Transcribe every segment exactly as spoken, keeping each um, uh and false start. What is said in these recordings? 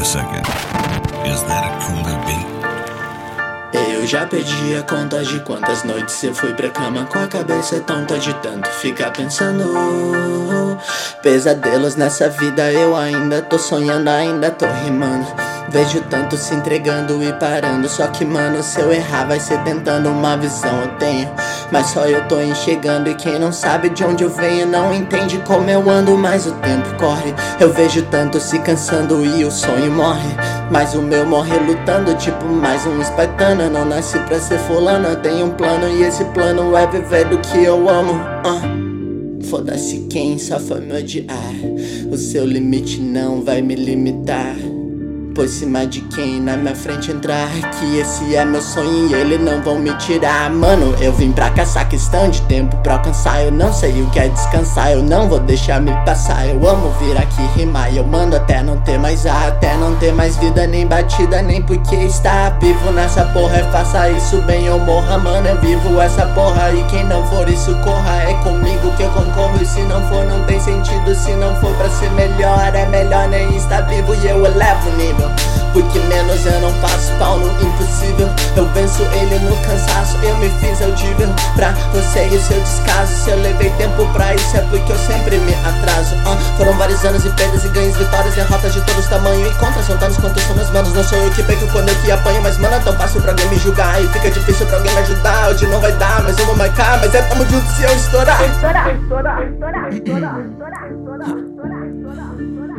a second. Is that a cooler beat? Eu já perdi a conta de quantas noites eu fui pra cama com a cabeça tonta de tanto ficar pensando. Pesadelos nessa vida eu ainda tô sonhando, ainda tô rimando. Vejo tanto se entregando e parando. Só que mano, se eu errar vai ser tentando. Uma visão eu tenho, mas só eu tô enxergando. E quem não sabe de onde eu venho não entende como eu ando. Mas o tempo corre, eu vejo tanto se cansando e o sonho morre. Mas o meu morre lutando, tipo mais um espartano. Eu não nasci pra ser fulano, eu tenho um plano. E esse plano é viver do que eu amo. uh. Foda-se quem só foi me odiar. O seu limite não vai me limitar. Por cima de quem na minha frente entrar, que esse é meu sonho e eles não vão me tirar. Mano, eu vim pra caçar, questão de tempo pra alcançar. Eu não sei o que é descansar, eu não vou deixar me passar. Eu amo vir aqui rimar, eu mando até não ter mais ar, até não ter mais vida, nem batida, nem porque está vivo nessa porra. É faça isso bem ou morra, mano, eu vivo essa porra. E quem não for isso corra, é comigo que eu concorro. E se não for não tem sentido, se não for pra ser melhor, é melhor nem estar vivo e eu elevo o nível. Porque menos eu não faço pau no impossível. Eu venço ele no cansaço, eu me fiz audível pra você e o seu descaso. Se eu levei tempo pra isso é porque eu sempre me atraso. uh, Foram vários anos e perdas e ganhos, vitórias, derrotas de todos os tamanhos. E contras são tantos quanto são meus manos. Não sou eu que pego quando eu que apanho, mas mano, é tão fácil pra alguém me julgar. E fica difícil pra alguém me ajudar. Hoje não vai dar, mas eu vou marcar. Mas é tamo junto se eu estourar. Estourar, estourar, estourar, estourar, estourar, estourar, estourar, estourar.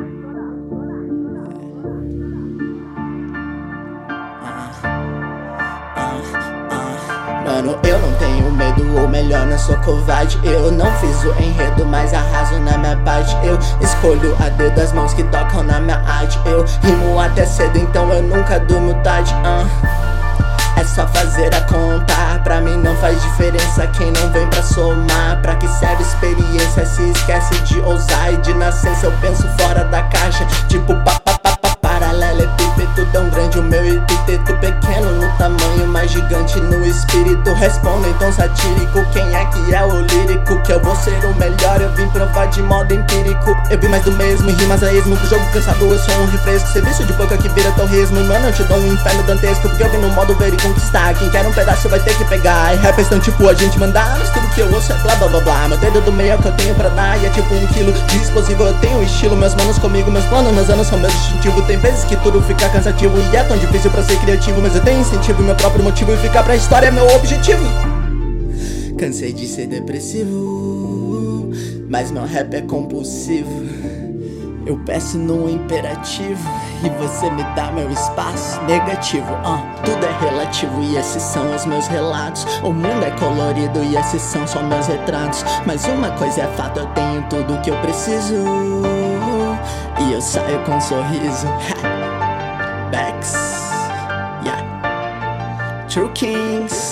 Mano, eu não tenho medo, ou melhor, não sou covarde. Eu não fiz o enredo, mas arraso na minha parte. Eu escolho a dedo as mãos que tocam na minha arte. Eu rimo até cedo, então eu nunca durmo tarde. uh. É só fazer a conta, pra mim não faz diferença quem não vem pra somar. Pra que serve experiência se esquece de ousar. E de nascença eu penso fora da caixa, tipo papapá, paralelepípedo tão grande o meu epíteto pequeno no tamanho, mas gigante no espírito. Respondo em tom satírico, quem é que é o lírico? Que eu vou ser o melhor, eu vim provar de modo empírico. Eu vi mais do mesmo, e rimas a esmo, pro jogo cansado eu sou um refresco. Serviço de boca que vira torresmo, e mano eu te dou um inferno dantesco. Porque eu vim no modo ver e conquistar, quem quer um pedaço vai ter que pegar. E rappers tão tipo a gente mandar, mas tudo que eu ouço é blá blá blá blá. Meu dedo do meio é o que eu tenho pra dar, e é tipo um quilo de explosivo. Eu tenho estilo, meus manos comigo, meus planos, meus anos são meu distintivo. Tem vezes que tudo fica cansativo e é tão difícil pra ser criativo, mas eu tenho incentivo e meu próprio motivo, e ficar pra história é meu objetivo. Cansei de ser depressivo, mas meu rap é compulsivo. Eu peço no imperativo e você me dá meu espaço negativo. uh, Tudo é relativo e esses são os meus relatos. O mundo é colorido e esses são só meus retratos. Mas uma coisa é fato, eu tenho tudo que eu preciso e eu saio com um sorriso. Backs, yeah. True Kings.